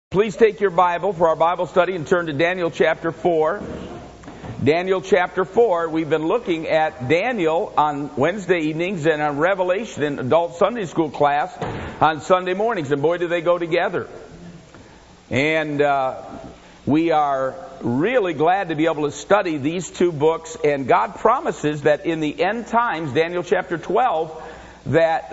Please take your Bible for our Bible study and turn to Daniel chapter 4. Daniel chapter 4, we've been looking at Daniel on Wednesday evenings and on Revelation in adult Sunday school class on Sunday mornings. And boy, do they go together. And we are really glad to be able to study these two books. And God promises that in the end times, Daniel chapter 12, that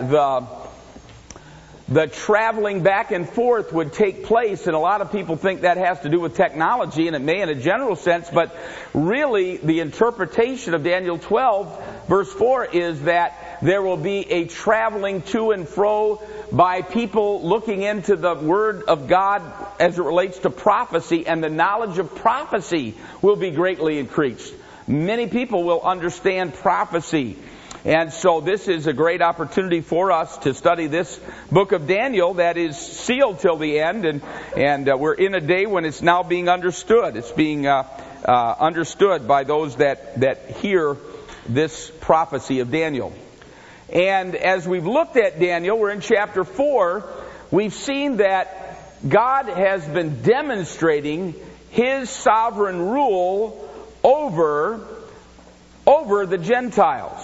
the traveling back and forth would take place, and a lot of people think that has to do with technology, and it may in a general sense, but really the interpretation of Daniel 12 verse 4 is that there will be a traveling to and fro by people looking into the Word of God as it relates to prophecy, and the knowledge of prophecy will be greatly increased. Many people will understand prophecy. And so this is a great opportunity for us to study this book of Daniel that is sealed till the end. And we're in a day when it's now being understood. It's being understood by those that hear this prophecy of Daniel. And as we've looked at Daniel, we're in chapter 4. We've seen that God has been demonstrating His sovereign rule over the Gentiles.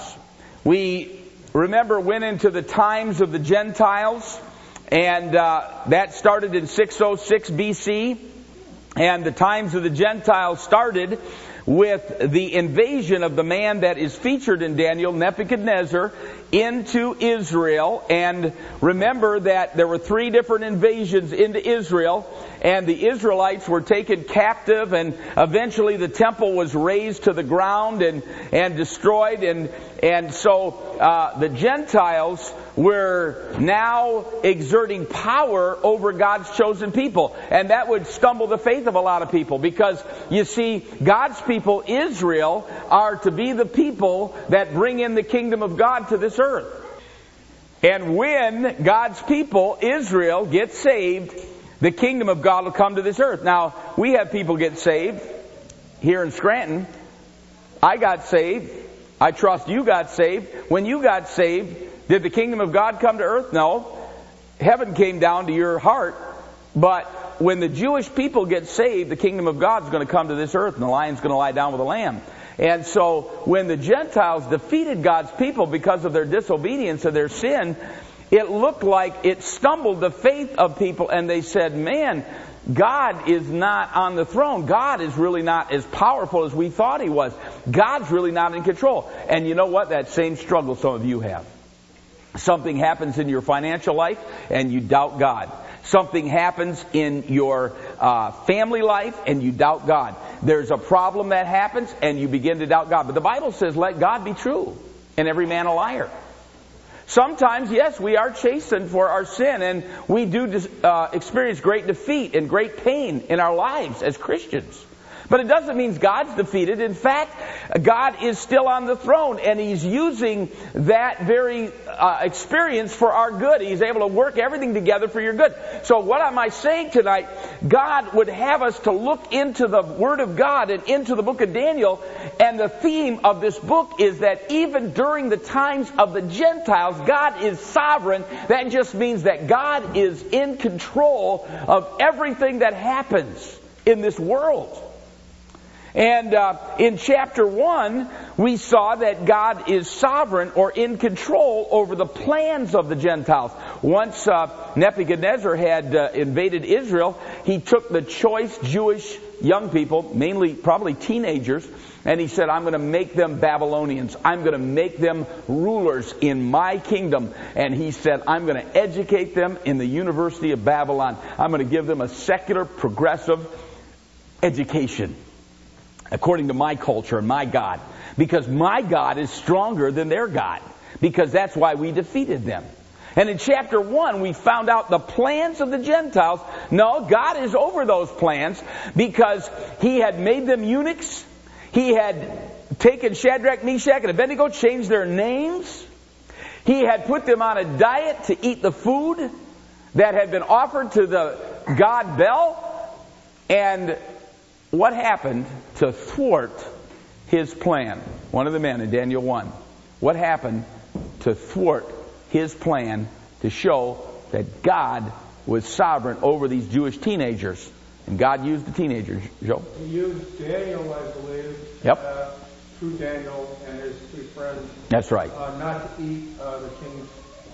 We remember went into the times of the Gentiles, and that started in 606 BC. And the times of the Gentiles started with the invasion of the man that is featured in Daniel, Nebuchadnezzar, into Israel. And remember that there were 3 different invasions into Israel, and the Israelites were taken captive, and eventually the temple was razed to the ground and destroyed. And so the Gentiles were now exerting power over God's chosen people. And that would stumble the faith of a lot of people, because you see, God's people, Israel, are to be the people that bring in the kingdom of God to this earth. And when God's people, Israel, gets saved, the kingdom of God will come to this earth. Now, we have people get saved here in Scranton. I got saved. I trust you got saved. When you got saved, did the kingdom of God come to earth? No. Heaven came down to your heart. But when the Jewish people get saved, the kingdom of God is going to come to this earth, and the lion's going to lie down with the lamb. And so when the Gentiles defeated God's people because of their disobedience and their sin, it looked like it stumbled the faith of people, and they said, man, God is not on the throne. God is really not as powerful as we thought He was. God's really not in control. And you know what? That same struggle some of you have. Something happens in your financial life and you doubt God. Something happens in your family life and you doubt God. There's a problem that happens and you begin to doubt God. But the Bible says, let God be true and every man a liar. Sometimes, yes, we are chastened for our sin, and we do experience great defeat and great pain in our lives as Christians. But it doesn't mean God's defeated. In fact, God is still on the throne, and He's using that very experience for our good. He's able to work everything together for your good. So what am I saying tonight? God would have us to look into the Word of God and into the book of Daniel, and the theme of this book is that even during the times of the Gentiles, God is sovereign. That just means that God is in control of everything that happens in this world. And in chapter 1, we saw that God is sovereign or in control over the plans of the Gentiles. Once Nebuchadnezzar had invaded Israel, he took the choice Jewish young people, mainly probably teenagers, and he said, I'm going to make them Babylonians. I'm going to make them rulers in my kingdom. And he said, I'm going to educate them in the University of Babylon. I'm going to give them a secular, progressive education according to my culture and my God. Because my God is stronger than their God. Because that's why we defeated them. And in chapter 1, we found out the plans of the Gentiles. No, God is over those plans because He had made them eunuchs. He had taken Shadrach, Meshach, and Abednego, changed their names. He had put them on a diet to eat the food that had been offered to the god Bel. And what happened to thwart His plan? One of the men in Daniel 1. What happened to thwart His plan to show that God was sovereign over these Jewish teenagers. And God used the teenagers, Joe. He used Daniel, I believe. Yep. Through Daniel and his 3 friends. That's right. Not to eat the king's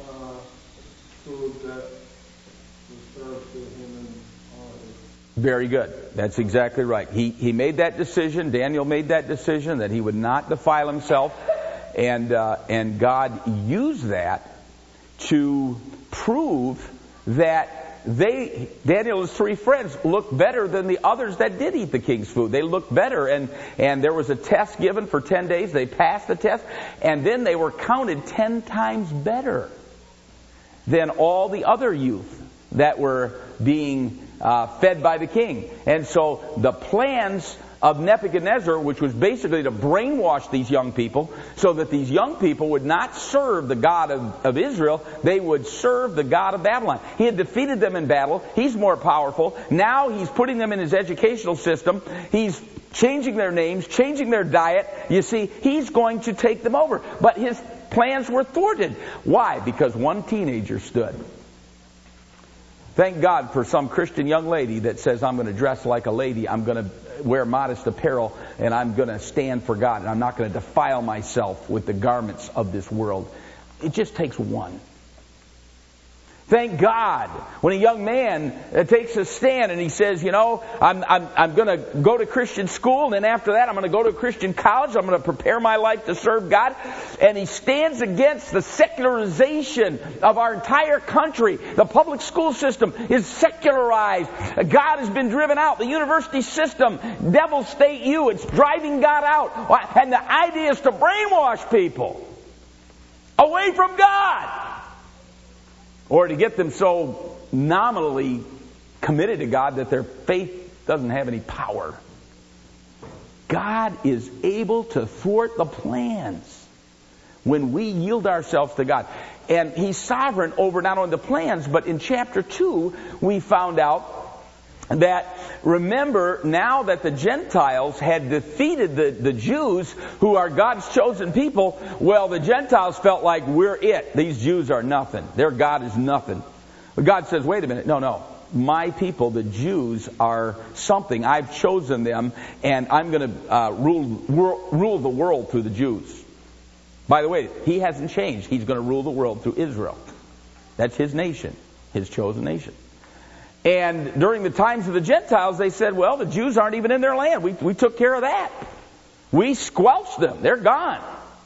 food that was served to him and Very good. That's exactly right. He made that decision. Daniel made that decision that he would not defile himself, and God used that to prove that Daniel's 3 friends looked better than the others that did eat the king's food. They looked better, and there was a test given for 10 days. They passed the test, and then they were counted 10 times better than all the other youth that were being fed by the king. And so the plans of Nebuchadnezzar, which was basically to brainwash these young people so that these young people would not serve the God of Israel, they would serve the God of Babylon. He had defeated them in battle. He's more powerful. Now he's putting them in his educational system. He's changing their names, changing their diet. You see, he's going to take them over. But his plans were thwarted. Why? Because one teenager stood. Thank God for some Christian young lady that says, I'm going to dress like a lady, I'm going to wear modest apparel, and I'm going to stand for God, and I'm not going to defile myself with the garments of this world. It just takes one. Thank God when a young man takes a stand and he says, you know, I'm going to go to Christian school, and then after that I'm going to go to Christian college. I'm going to prepare my life to serve God. And he stands against the secularization of our entire country. The public school system is secularized. God has been driven out. The university system, Devil State U, it's driving God out. And the idea is to brainwash people away from God, or to get them so nominally committed to God that their faith doesn't have any power. God is able to thwart the plans when we yield ourselves to God. And He's sovereign over not only the plans, but in chapter 2, we found out that, remember, now that the Gentiles had defeated the Jews, who are God's chosen people, well, the Gentiles felt like, we're it. These Jews are nothing. Their God is nothing. But God says, wait a minute. No. My people, the Jews, are something. I've chosen them, and I'm going to rule the world through the Jews. By the way, He hasn't changed. He's going to rule the world through Israel. That's His nation, His chosen nation. And during the times of the Gentiles, they said, well, the Jews aren't even in their land. We took care of that. We squelched them. They're gone.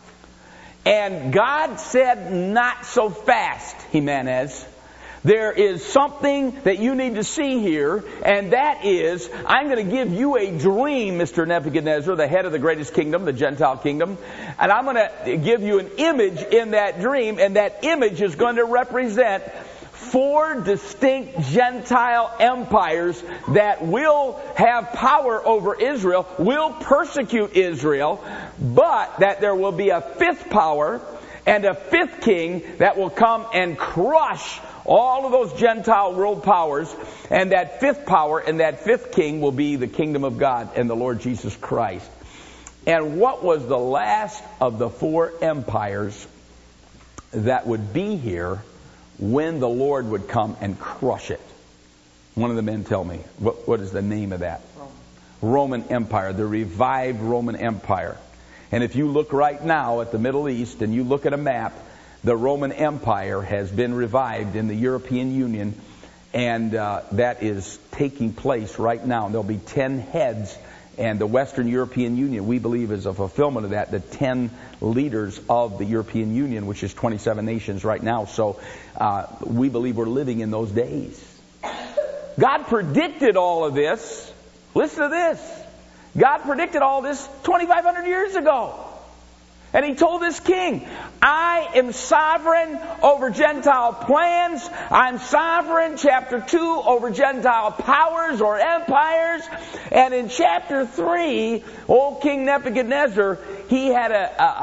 And God said, not so fast, Jimenez. There is something that you need to see here, and that is, I'm going to give you a dream, Mr. Nebuchadnezzar, the head of the greatest kingdom, the Gentile kingdom, and I'm going to give you an image in that dream, and that image is going to represent 4 distinct Gentile empires that will have power over Israel, will persecute Israel, but that there will be a 5th power and a 5th king that will come and crush all of those Gentile world powers, and that 5th power and that 5th king will be the kingdom of God and the Lord Jesus Christ. And what was the last of the 4 empires that would be here when the Lord would come and crush it? One of the men tell me. What is the name of that? Roman Empire, the revived Roman Empire. And if you look right now at the Middle East and you look at a map, the Roman Empire has been revived in the European Union, and that is taking place right now. And there'll be 10 heads, and the Western European Union, we believe, is a fulfillment of that, the 10 leaders of the European Union, which is 27 nations right now. So we believe we're living in those days. God predicted all of this. Listen to this. God predicted all this 2,500 years ago. And He told this king, I am sovereign over Gentile plans. I'm sovereign, chapter 2, over Gentile powers or empires. And in chapter 3, old King Nebuchadnezzar, he had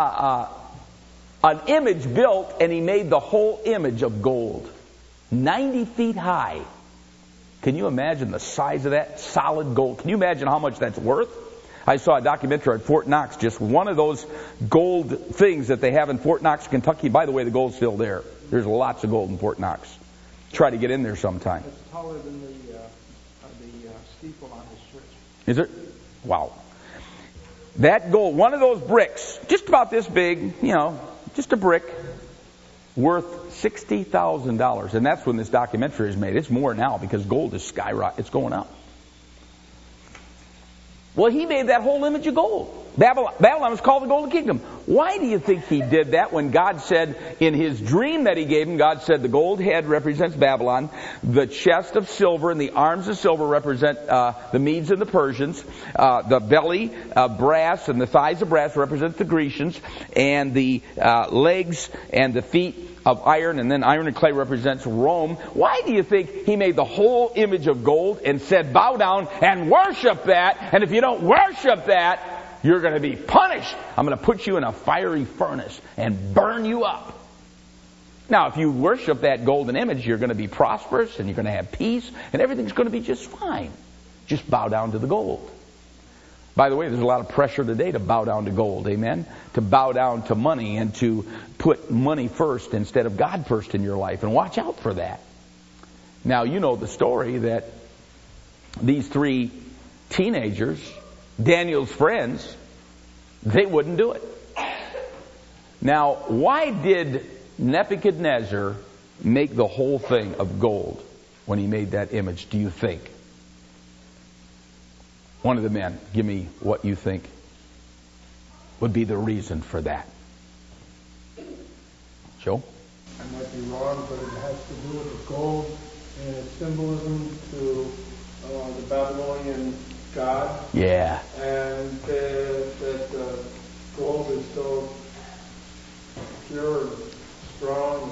an image built, and he made the whole image of gold. 90 feet high. Can you imagine the size of that? Solid gold. Can you imagine how much that's worth? I saw a documentary at Fort Knox, just one of those gold things that they have in Fort Knox, Kentucky. By the way, the gold's still there. There's lots of gold in Fort Knox. Try to get in there sometime. It's taller than the steeple on his church. Is it? Wow. That gold, one of those bricks, just about this big, just a brick, worth $60,000. And that's when this documentary is made. It's more now because gold is skyrocketing. It's going up. Well, he made that whole image of gold. Babylon was called the Golden Kingdom. Why do you think he did that when God said in his dream that he gave him, God said the gold head represents Babylon, the chest of silver and the arms of silver represent the Medes and the Persians, the belly of brass and the thighs of brass represent the Grecians, and the legs and the feet of iron, and then iron and clay represents Rome. Why do you think he made the whole image of gold and said, bow down and worship that, and if you don't worship that, you're going to be punished. I'm going to put you in a fiery furnace and burn you up. Now, if you worship that golden image, you're going to be prosperous and you're going to have peace and everything's going to be just fine. Just bow down to the gold. By the way, there's a lot of pressure today to bow down to gold, amen? To bow down to money and to put money first instead of God first in your life. And watch out for that. Now, you know the story that these three teenagers, Daniel's friends, they wouldn't do it. Now, why did Nebuchadnezzar make the whole thing of gold when he made that image, do you think? One of the men, give me what you think would be the reason for that. Joe? I might be wrong, but it has to do with the gold and its symbolism to the Babylonian god. Yeah. And that gold is so pure and strong.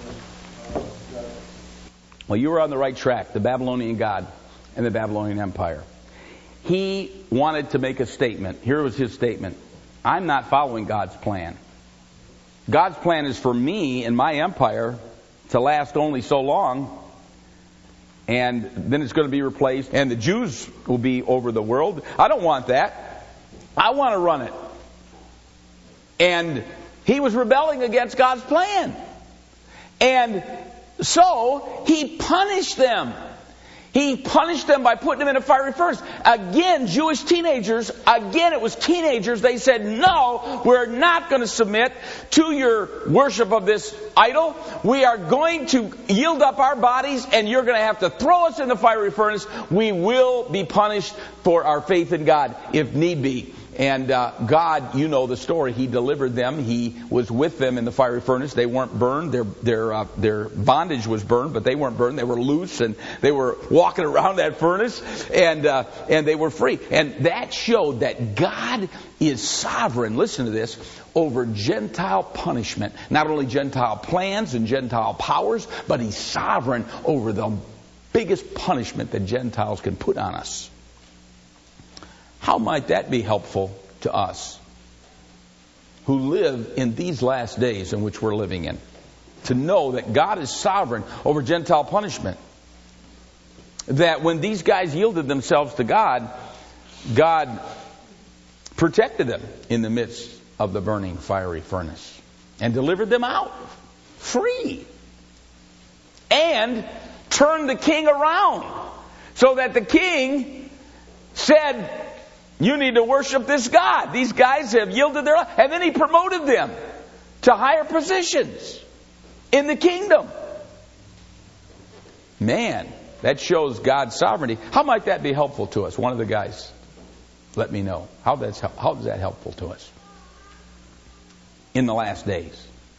Well, you were on the right track. The Babylonian god and the Babylonian Empire. He wanted to make a statement. Here was his statement. I'm not following God's plan. God's plan is for me and my empire to last only so long, and then it's going to be replaced, and the Jews will be over the world. I don't want that. I want to run it. And he was rebelling against God's plan. And so he punished them. He punished them by putting them in a fiery furnace. Again, Jewish teenagers, it was teenagers, they said, no, we're not going to submit to your worship of this idol. We are going to yield up our bodies, and you're going to have to throw us in the fiery furnace. We will be punished for our faith in God, if need be. And God, you know the story. He delivered them. He was with them in the fiery furnace. They weren't burned. Their bondage was burned, but they weren't burned. They were loose, and they were walking around that furnace, and they were free. And that showed that God is sovereign. Listen to this. Over Gentile punishment. Not only Gentile plans and Gentile powers, but He's sovereign over the biggest punishment that Gentiles can put on us. How might that be helpful to us who live in these last days in which we're living in? To know that God is sovereign over Gentile punishment. That when these guys yielded themselves to God, God protected them in the midst of the burning fiery furnace and delivered them out free. And turned the king around so that the king said, you need to worship this God. These guys have yielded their life. And then he promoted them to higher positions in the kingdom. Man, that shows God's sovereignty. How might that be helpful to us? One of the guys, let me know. How is that helpful to us in the last days?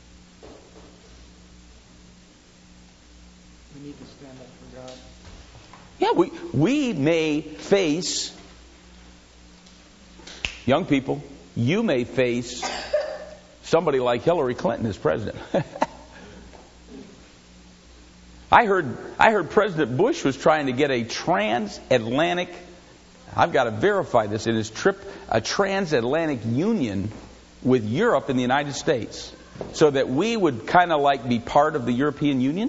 We need to stand up for God. Yeah, we may face... Young people, you may face somebody like Hillary Clinton as president. I heard President Bush was trying to get a transatlantic, I've got to verify this, in his trip, a transatlantic union with Europe and the United States, so that we would kind of like be part of the European Union.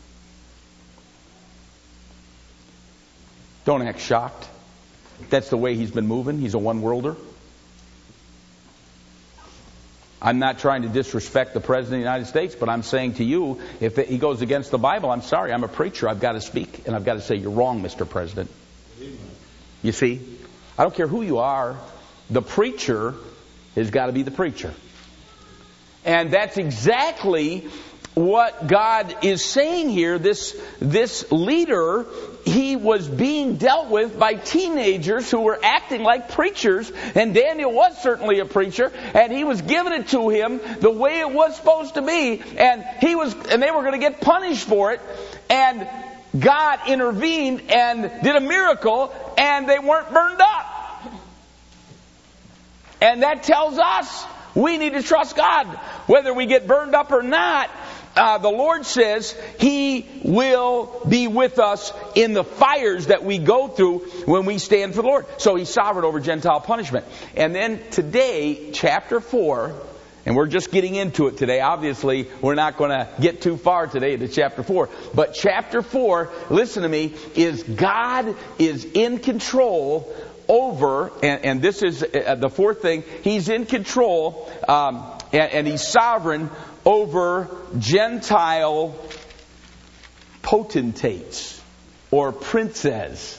Don't act shocked. That's the way he's been moving. He's a one-worlder. I'm not trying to disrespect the President of the United States, but I'm saying to you, if he goes against the Bible, I'm sorry, I'm a preacher. I've got to speak, and I've got to say, you're wrong, Mr. President. You see? I don't care who you are. The preacher has got to be the preacher. And that's exactly what God is saying here. This leader, he was being dealt with by teenagers who were acting like preachers, and Daniel was certainly a preacher, and he was giving it to him the way it was supposed to be, and they were going to get punished for it, and God intervened and did a miracle, and they weren't burned up. And that tells us we need to trust God. Whether we get burned up or not, the Lord says He will be with us in the fires that we go through when we stand for the Lord. So He's sovereign over Gentile punishment. And then today, chapter 4, and we're just getting into it today. Obviously, we're not going to get too far today to chapter 4. But chapter 4, listen to me, is God is in control over, and this is the fourth thing, He's in control and He's sovereign over Gentile potentates or princes.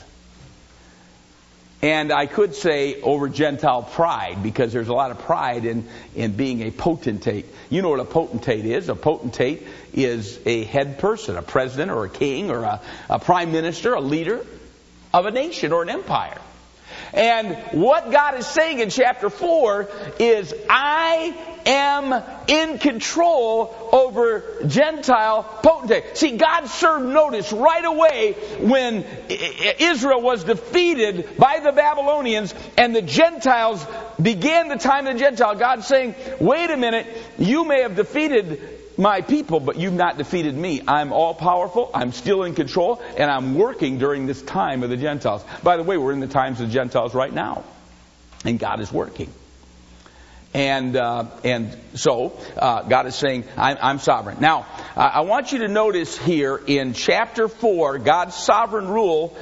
And I could say over Gentile pride, because there's a lot of pride in being a potentate. You know what a potentate is. A potentate is a head person, a president or a king or a prime minister, a leader of a nation or an empire. And what God is saying in chapter 4 is, I am in control over Gentile potentate. See, God served notice right away when Israel was defeated by the Babylonians and the Gentiles began the time of the Gentile. God's saying, wait a minute, you may have defeated my people, but you've not defeated me. I'm all powerful, I'm still in control, and I'm working during this time of the Gentiles. By the way, we're in the times of the Gentiles right now, and God is working. And so God is saying, I'm sovereign. Now, I want you to notice here in chapter 4, God's sovereign rule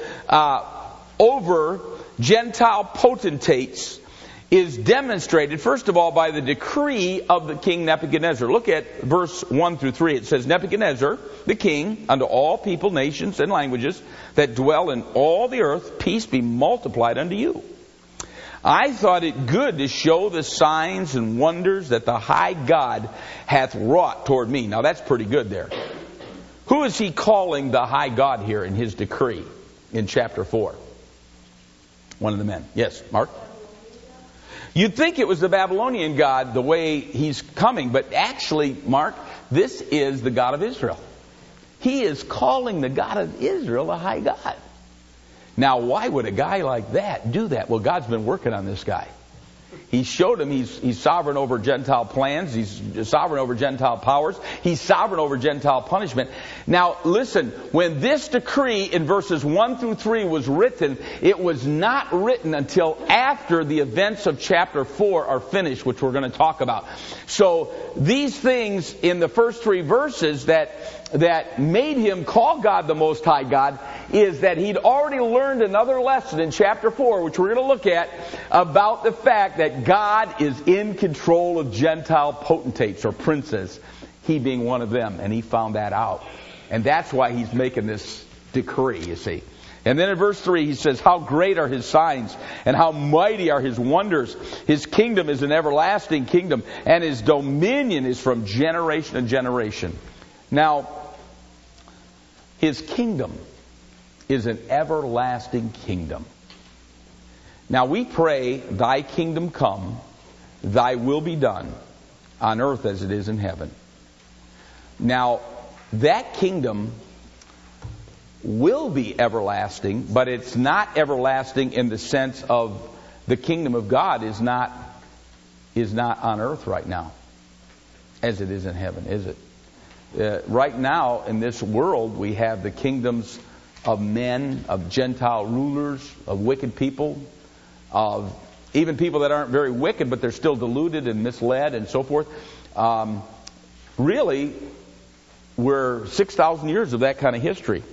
over Gentile potentates is demonstrated, first of all, by the decree of the king Nebuchadnezzar. Look at verse 1 through 3. It says, Nebuchadnezzar, the king, unto all people, nations, and languages that dwell in all the earth, peace be multiplied unto you. I thought it good to show the signs and wonders that the high God hath wrought toward me. Now that's pretty good there. Who is he calling the high God here in his decree in chapter 4? One of the men. Yes, Mark? You'd think it was the Babylonian God, the way he's coming, but actually, Mark, this is the God of Israel. He is calling the God of Israel the high God. Now, why would a guy like that do that? Well, God's been working on this guy. He showed him he's sovereign over Gentile plans. He's sovereign over Gentile powers. He's sovereign over Gentile punishment. Now, listen, when this decree in verses 1 through 3 was written, it was not written until after the events of chapter 4 are finished, which we're going to talk about. So, these things in the first 3 verses that made him call God the Most High God is that he'd already learned another lesson in chapter 4, which we're going to look at, about the fact that God is in control of Gentile potentates or princes, he being one of them, and he found that out. And that's why he's making this decree, you see. And then in verse 3 he says, how great are his signs, and how mighty are his wonders. His kingdom is an everlasting kingdom, and his dominion is from generation to generation. Now, his kingdom is an everlasting kingdom. Now we pray, thy kingdom come, thy will be done, on earth as it is in heaven. Now, that kingdom will be everlasting, but it's not everlasting in the sense of the kingdom of God is not on earth right now, as it is in heaven, is it? Right now, in this world, we have the kingdoms of men, of Gentile rulers, of wicked people, of even people that aren't very wicked, but they're still deluded and misled and so forth. Really, we're 6,000 years of that kind of history.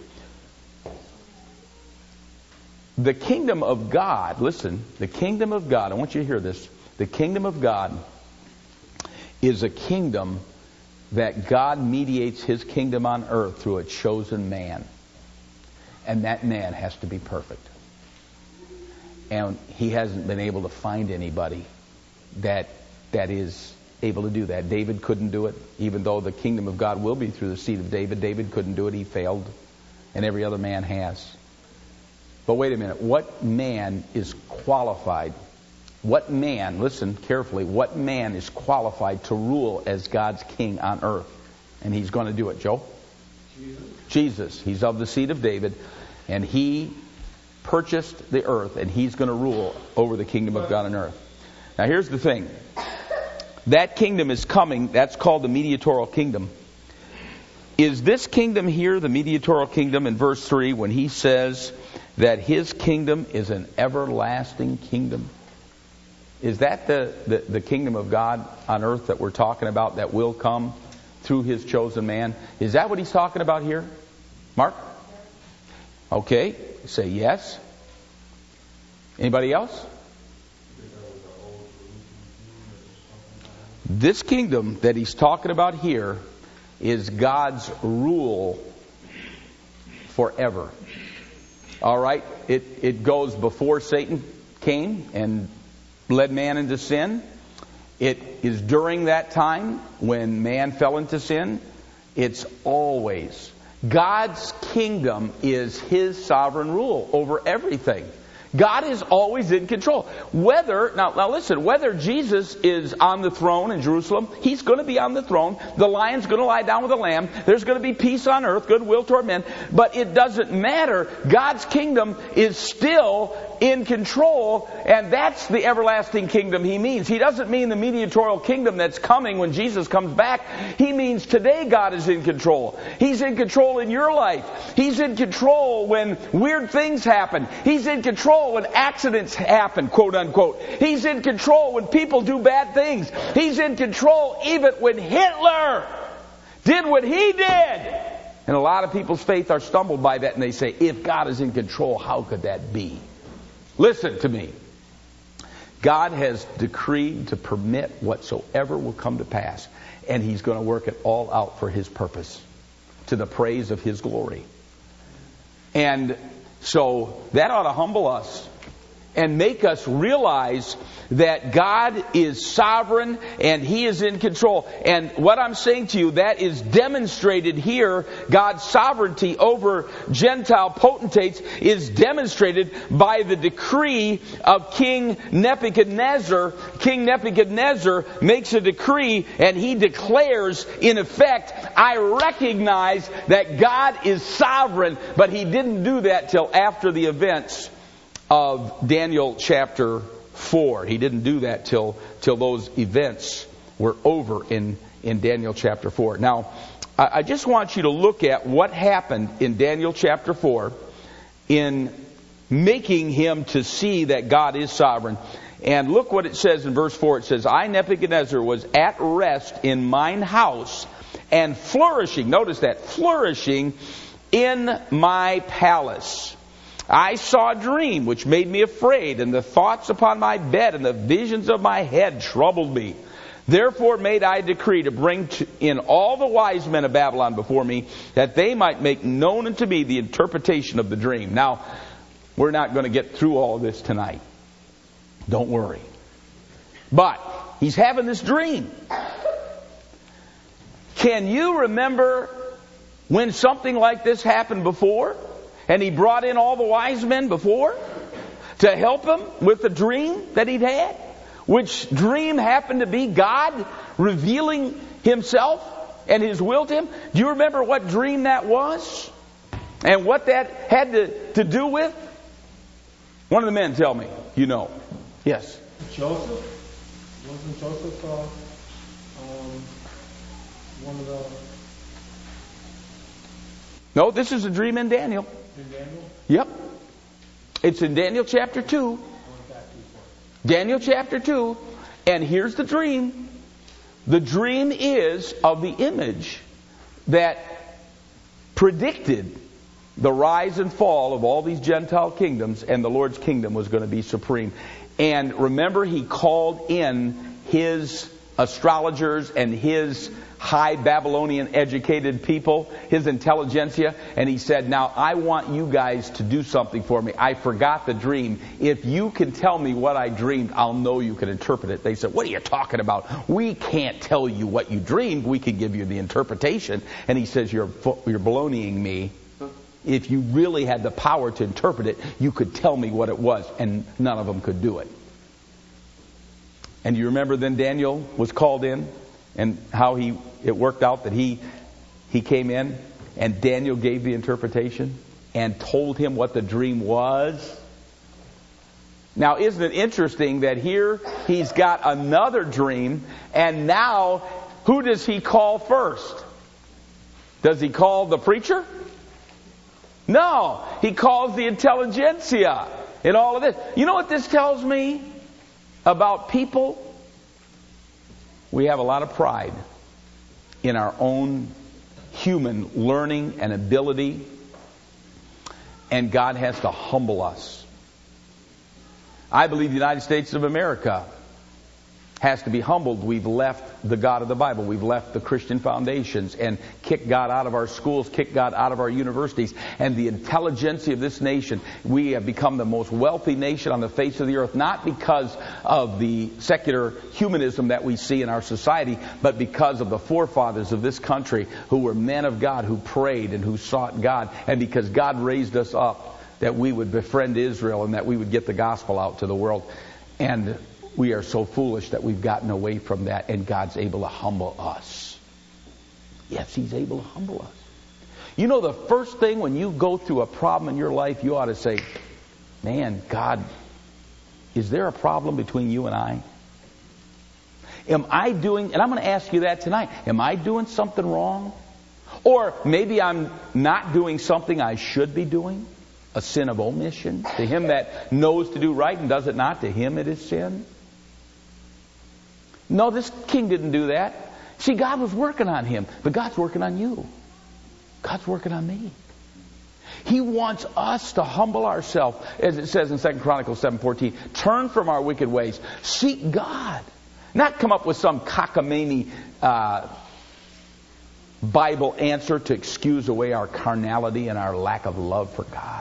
The kingdom of God, listen, the kingdom of God, I want you to hear this. The kingdom of God is a kingdom that God mediates His kingdom on earth through a chosen man. And that man has to be perfect. And He hasn't been able to find anybody that is able to do that. David couldn't do it, even though the kingdom of God will be through the seed of David. David couldn't do it. He failed. And every other man has. But wait a minute. What man is qualified? What man, listen carefully, what man is qualified to rule as God's king on earth? And He's going to do it, Joe? Jesus. He's of the seed of David. And He purchased the earth. And He's going to rule over the kingdom of God on earth. Now here's the thing. That kingdom is coming. That's called the mediatorial kingdom. Is this kingdom here, the mediatorial kingdom, in verse 3, when He says that His kingdom is an everlasting kingdom? Is that the kingdom of God on earth that we're talking about that will come through His chosen man? Is that what He's talking about here? Mark? Okay. Say yes. Anybody else? This kingdom that He's talking about here is God's rule forever. All right? It goes before Satan came and led man into sin. It is during that time when man fell into sin. It's always. God's kingdom is His sovereign rule over everything. God is always in control. Whether Jesus is on the throne in Jerusalem, He's going to be on the throne. The lion's going to lie down with the lamb. There's going to be peace on earth, goodwill toward men. But it doesn't matter. God's kingdom is still in control, and that's the everlasting kingdom He means. He doesn't mean the mediatorial kingdom that's coming when Jesus comes back. He means today God is in control. He's in control in your life. He's in control when weird things happen. He's in control when accidents happen, quote unquote. He's in control when people do bad things. He's in control even when Hitler did what he did. And a lot of people's faith are stumbled by that, and they say, if God is in control, how could that be? Listen to me. God has decreed to permit whatsoever will come to pass, and He's going to work it all out for His purpose, to the praise of His glory. And so that ought to humble us and make us realize that God is sovereign and He is in control. And what I'm saying to you, that is demonstrated here. God's sovereignty over Gentile potentates is demonstrated by the decree of King Nebuchadnezzar. King Nebuchadnezzar makes a decree and he declares, in effect, I recognize that God is sovereign, but he didn't do that till after the events of Daniel chapter 4. He didn't do that till those events were over in Daniel chapter 4. Now, I just want you to look at what happened in Daniel chapter 4 in making him to see that God is sovereign. And look what it says in verse 4. It says, I, Nebuchadnezzar, was at rest in mine house and flourishing, notice that, flourishing in my palace. I saw a dream which made me afraid, and the thoughts upon my bed and the visions of my head troubled me. Therefore made I a decree to bring in all the wise men of Babylon before me, that they might make known unto me the interpretation of the dream. Now, we're not going to get through all of this tonight. Don't worry. But he's having this dream. Can you remember when something like this happened before? And he brought in all the wise men before to help him with the dream that he'd had? Which dream happened to be God revealing Himself and His will to him? Do you remember what dream that was? And what that had to do with? One of the men tell me. You know. Yes. Joseph? Wasn't Joseph one of the... No, this is a dream in Daniel. In Daniel? Yep. It's in Daniel chapter 2. Daniel chapter 2. And here's the dream. The dream is of the image that predicted the rise and fall of all these Gentile kingdoms, and the Lord's kingdom was going to be supreme. And remember, He called in His astrologers and his high Babylonian educated people, his intelligentsia, and he said, now I want you guys to do something for me. I forgot the dream. If you can tell me what I dreamed, I'll know you can interpret it. They said, what are you talking about? We can't tell you what you dreamed. We can give you the interpretation. And he says, you're baloneying me. If you really had the power to interpret it, you could tell me what it was. And none of them could do it. And you remember then Daniel was called in, and how it worked out that he came in, and Daniel gave the interpretation and told him what the dream was. Now, isn't it interesting that here he's got another dream, and now who does he call first? Does he call the preacher? No, he calls the intelligentsia in all of this. You know what this tells me about people? We have a lot of pride in our own human learning and ability, and God has to humble us. I believe the United States of America has to be humbled. We've left the God of the Bible. We've left the Christian foundations and kicked God out of our schools, kicked God out of our universities. And the intelligentsia of this nation, we have become the most wealthy nation on the face of the earth, not because of the secular humanism that we see in our society, but because of the forefathers of this country who were men of God, who prayed and who sought God, and because God raised us up that we would befriend Israel and that we would get the gospel out to the world. And we are so foolish that we've gotten away from that, and God's able to humble us. Yes, He's able to humble us. You know, the first thing when you go through a problem in your life, you ought to say, man, God, is there a problem between you and I? Am I doing, and I'm going to ask you that tonight, am I doing something wrong? Or maybe I'm not doing something I should be doing? A sin of omission? To him that knows to do right and does it not, to him it is sin? No, this king didn't do that. See, God was working on him, but God's working on you. God's working on me. He wants us to humble ourselves, as it says in 2 Chronicles 7:14. Turn from our wicked ways. Seek God. Not come up with some cockamamie Bible answer to excuse away our carnality and our lack of love for God.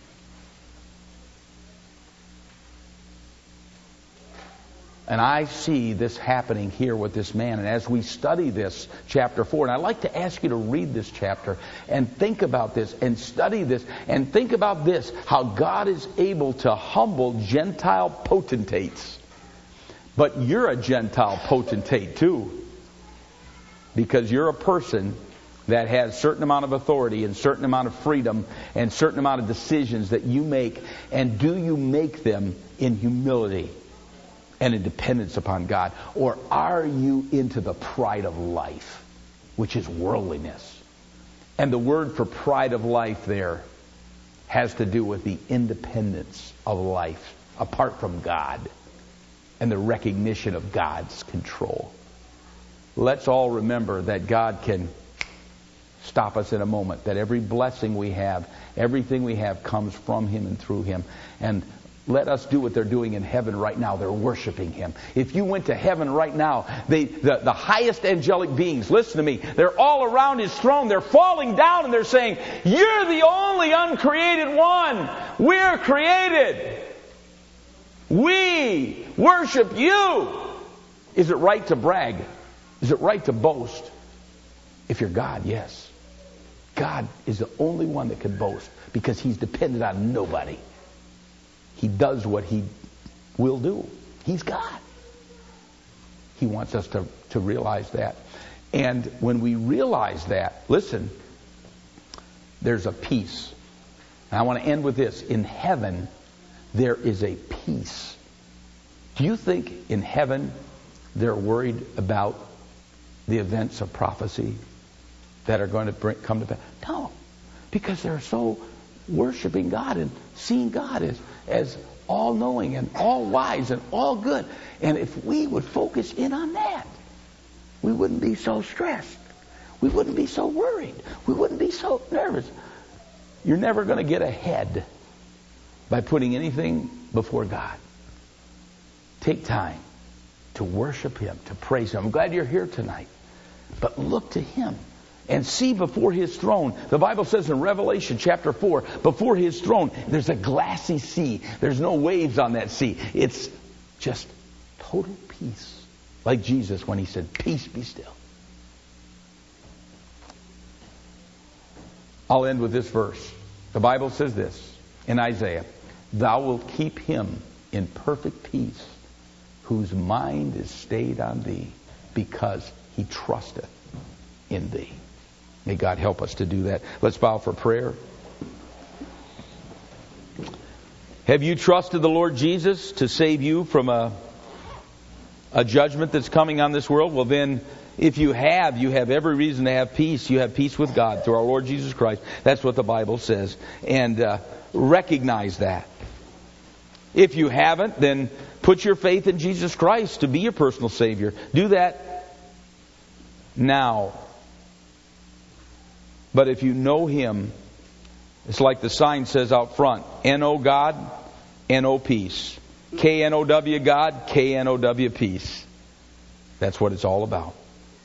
And I see this happening here with this man. And as we study this, chapter 4, and I'd like to ask you to read this chapter and think about this and study this and think about this, how God is able to humble Gentile potentates. But you're a Gentile potentate too, because you're a person that has a certain amount of authority and certain amount of freedom and certain amount of decisions that you make. And do you make them in humility and in dependence upon God? Or are you into the pride of life, which is worldliness? And the word for pride of life there has to do with the independence of life apart from God and the recognition of God's control. Let's all remember that God can stop us in a moment, that every blessing we have, everything we have comes from Him and through Him. And let us do what they're doing in heaven right now. They're worshiping Him. If you went to heaven right now, the highest angelic beings, listen to me, they're all around His throne. They're falling down and they're saying, you're the only uncreated one. We're created. We worship you. Is it right to brag? Is it right to boast? If you're God, yes. God is the only one that can boast because He's dependent on nobody. He does what He will do. He's God. He wants us to realize that. And when we realize that, listen, there's a peace. And I want to end with this. In heaven, there is a peace. Do you think in heaven they're worried about the events of prophecy that are going to come to pass? No, because they're so worshiping God and seeing God as all-knowing and all-wise and all-good. And if we would focus in on that, we wouldn't be so stressed. We wouldn't be so worried. We wouldn't be so nervous. You're never going to get ahead by putting anything before God. Take time to worship Him, to praise Him. I'm glad you're here tonight. But look to Him and see before His throne. The Bible says in Revelation chapter 4, before His throne, there's a glassy sea. There's no waves on that sea. It's just total peace. Like Jesus when He said, peace be still. I'll end with this verse. The Bible says this in Isaiah, thou wilt keep him in perfect peace, whose mind is stayed on thee, because he trusteth in thee. May God help us to do that. Let's bow for prayer. Have you trusted the Lord Jesus to save you from a judgment that's coming on this world? Well then, if you have every reason to have peace. You have peace with God through our Lord Jesus Christ. That's what the Bible says. And recognize that. If you haven't, then put your faith in Jesus Christ to be your personal Savior. Do that now. But if you know Him, it's like the sign says out front, N-O God, N-O peace. K-N-O-W God, K-N-O-W peace. That's what it's all about.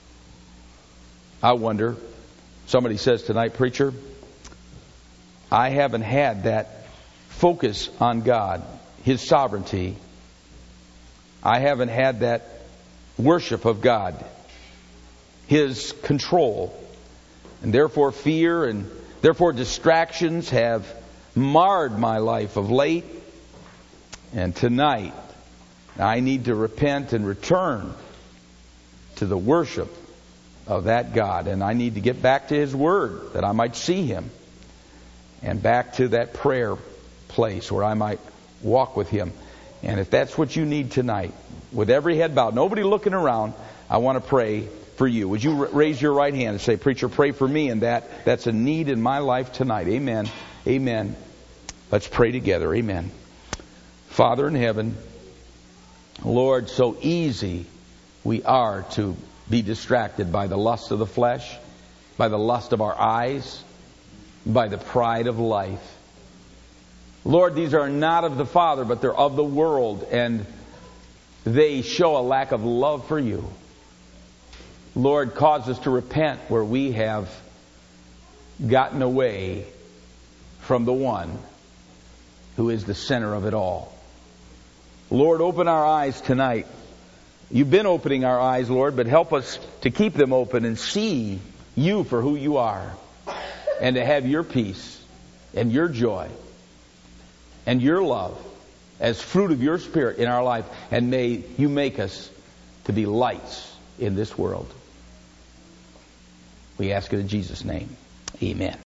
I wonder, somebody says tonight, preacher, I haven't had that focus on God, His sovereignty. I haven't had that worship of God, His control. And therefore fear and therefore distractions have marred my life of late. And tonight, I need to repent and return to the worship of that God. And I need to get back to His Word that I might see Him. And back to that prayer place where I might walk with Him. And if that's what you need tonight, with every head bowed, nobody looking around, I want to pray for you. Would you raise your right hand and say, preacher, pray for me and that's a need in my life tonight. Amen. Amen. Let's pray together. Amen. Father in heaven, Lord, so easy we are to be distracted by the lust of the flesh, by the lust of our eyes, by the pride of life. Lord, these are not of the Father, but they're of the world, and they show a lack of love for you. Lord, cause us to repent where we have gotten away from the one who is the center of it all. Lord, open our eyes tonight. You've been opening our eyes, Lord, but help us to keep them open and see you for who you are, and to have your peace and your joy and your love as fruit of your Spirit in our life. And may you make us to be lights in this world. We ask it in Jesus' name. Amen.